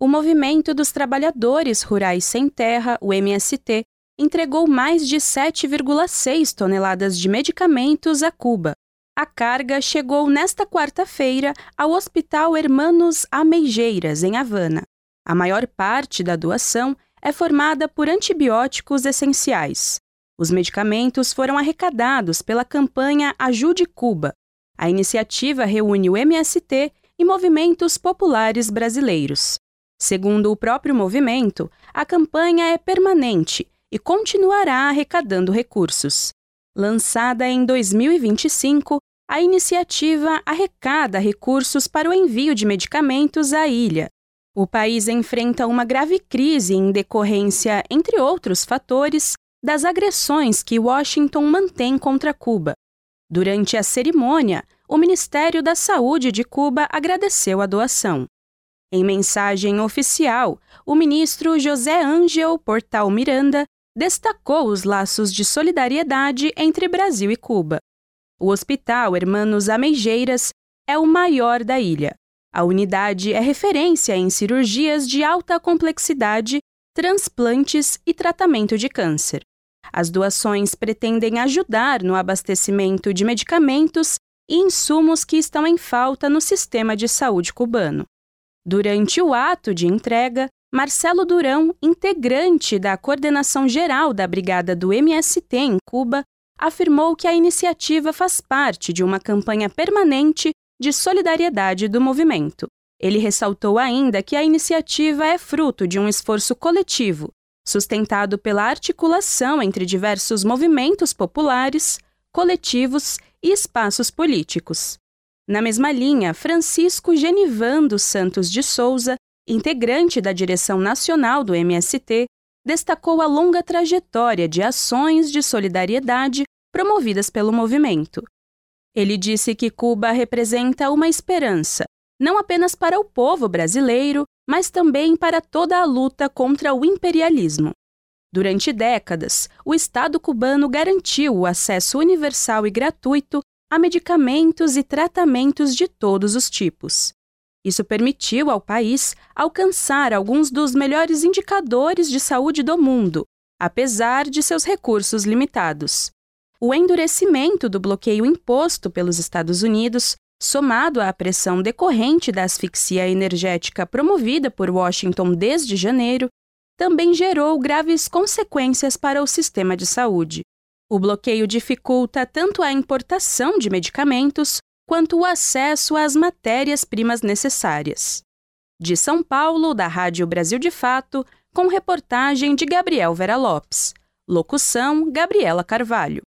O Movimento dos Trabalhadores Rurais Sem Terra, o MST, entregou mais de 7,6 toneladas de medicamentos a Cuba. A carga chegou nesta quarta-feira ao Hospital Hermanos Ameijeiras, em Havana. A maior parte da doação é formada por antibióticos essenciais. Os medicamentos foram arrecadados pela campanha Ajude Cuba. A iniciativa reúne o MST e movimentos populares brasileiros. Segundo o próprio movimento, a campanha é permanente e continuará arrecadando recursos. Lançada em 2025, a iniciativa arrecada recursos para o envio de medicamentos à ilha. O país enfrenta uma grave crise em decorrência, entre outros fatores, das agressões que Washington mantém contra Cuba. Durante a cerimônia, o Ministério da Saúde de Cuba agradeceu a doação. Em mensagem oficial, o ministro José Ángel Portal Miranda destacou os laços de solidariedade entre Brasil e Cuba. O Hospital Hermanos Ameijeiras é o maior da ilha. A unidade é referência em cirurgias de alta complexidade, transplantes e tratamento de câncer. As doações pretendem ajudar no abastecimento de medicamentos e insumos que estão em falta no sistema de saúde cubano. Durante o ato de entrega, Marcelo Durão, integrante da coordenação geral da Brigada do MST em Cuba, afirmou que a iniciativa faz parte de uma campanha permanente de solidariedade do movimento. Ele ressaltou ainda que a iniciativa é fruto de um esforço coletivo, sustentado pela articulação entre diversos movimentos populares, coletivos e espaços políticos. Na mesma linha, Francisco Genivando Santos de Souza, integrante da direção nacional do MST, destacou a longa trajetória de ações de solidariedade promovidas pelo movimento. Ele disse que Cuba representa uma esperança, não apenas para o povo brasileiro, mas também para toda a luta contra o imperialismo. Durante décadas, o Estado cubano garantiu o acesso universal e gratuito a medicamentos e tratamentos de todos os tipos. Isso permitiu ao país alcançar alguns dos melhores indicadores de saúde do mundo, apesar de seus recursos limitados. O endurecimento do bloqueio imposto pelos Estados Unidos, somado à pressão decorrente da asfixia energética promovida por Washington desde janeiro, também gerou graves consequências para o sistema de saúde. O bloqueio dificulta tanto a importação de medicamentos quanto o acesso às matérias-primas necessárias. De São Paulo, da Rádio Brasil de Fato, com reportagem de Gabriel Vera Lopes. Locução, Gabriela Carvalho.